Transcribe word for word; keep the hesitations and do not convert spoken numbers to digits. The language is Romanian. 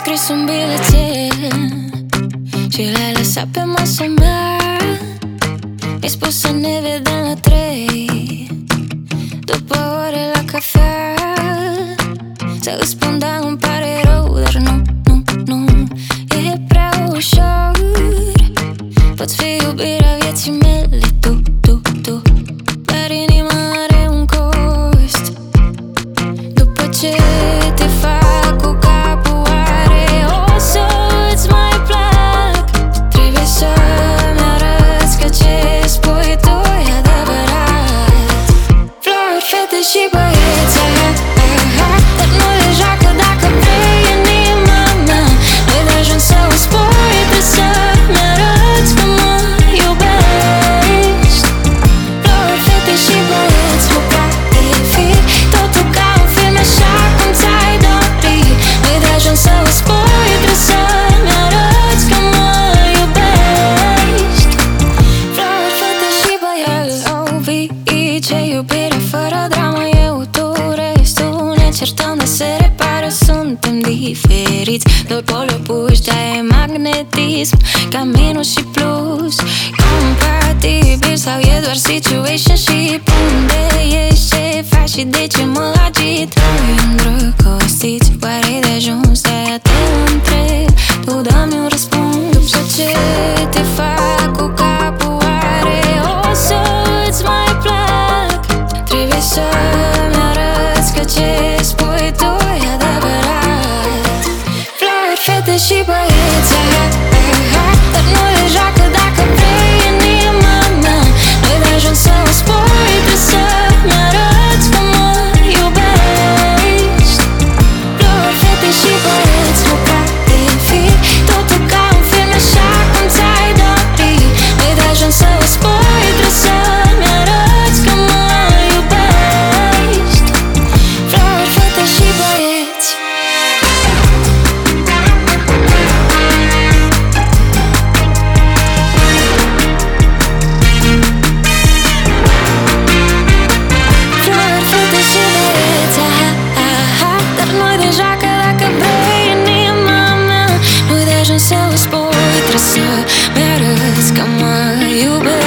scris un bilețel și l-ai lăsat pe masa mea. Mi-ai spus să ne vedem la trei, după ore la cafea. Să îți spun, da, îmi pare rău, dar nu, nu, nu e prea ușor. Poți fi iubirea vieții mele, tu, tu, tu, dar inima are un cost. După ce te fac cu capul oare o să-ți mai plac? Trebuie să-mi arăți că ce spui tu e adevărat. Flori, fete și băieți, aha, aha, dar nu le joacă dacă vrei inima mea. Nu-i de ajuns să o spui, trebuie să-mi arăți că mă iubești. Flori, fete și băieți, nu poate fi totul ca un film așa cum ți-ai dorit. Nu-i de ajuns să o spui, trebuie să-mi arăți că mă iubești. Flori, fete și băieți, oh, vii, ce iubire fără dramă, eu, tu, restul ne certăm, dar se repară, suntem diferiți. Doi poli opuși, de-aia e magnetism, ca minus și plus. Compatibil sau e doar situationship? Unde ești, ce faci și de ce mă agit? Doi îndrăgostiți, oare-i de ajuns? De-aia te întreb, tu dă-mi un răspuns. După ce te fac cu capul oare o să-ți mai plac? Trebuie să-mi arăți că ce spui tu e adevărat. Flori, fete și băieți, aha, aha, dar nu le joacă dacă vrei inima mea. Nu-i de ajuns să o spui, trebuie să-mi arăți că mă iubești. Flori, fete și băieți, nu poate fi totul ca un film așa cum ți-ai dorit. Nu-i de ajuns să o spui, trebuie să-mi arăți că mă iubești. Flori, fete și băieți. Flori, fete și băieți, aha, aha, dar nu-i de joacă dacă vrei inima mea. Nu-i de ajuns să o spui, trebuie să-mi arăți că mă iubești.